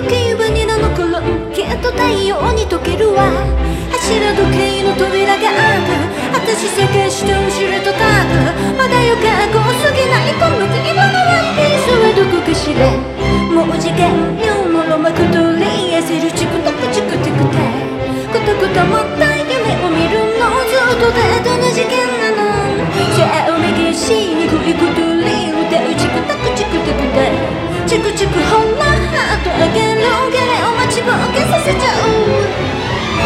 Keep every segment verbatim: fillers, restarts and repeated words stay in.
計はニラの頃きっと太陽に溶けるわ。柱時計の扉が開く、私探して後ろとタく。まだよかっこすぎないこの黄色のワンピースはどこかしら。もう時間よもろまく取り焦るチクタクチクテクテコタコタもった夢を見るのずっとデートの時間なの。さあおめげしにくいことり歌うチクタクチクテクテチクチクほらハートあげるゲレを待ちぼうけさせちゃう。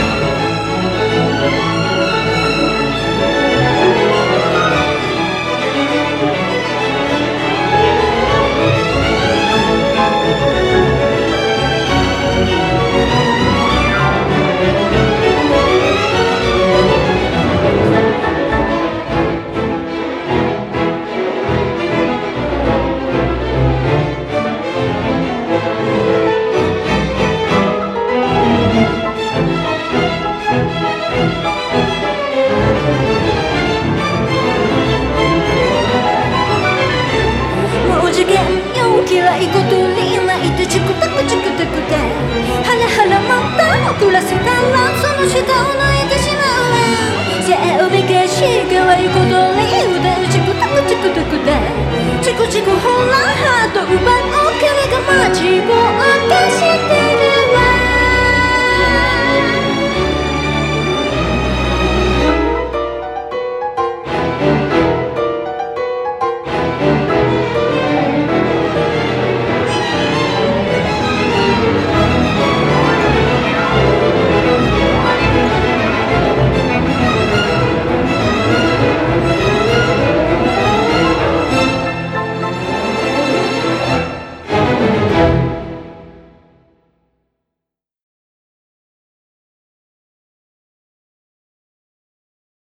嫌いことに泣いてチクタクチクタクタハラハラまた遅らせたらその下を泣いてしまうわ。さあおめかし可愛いことに歌うチクタクチクタクタチクチクほらハート奪う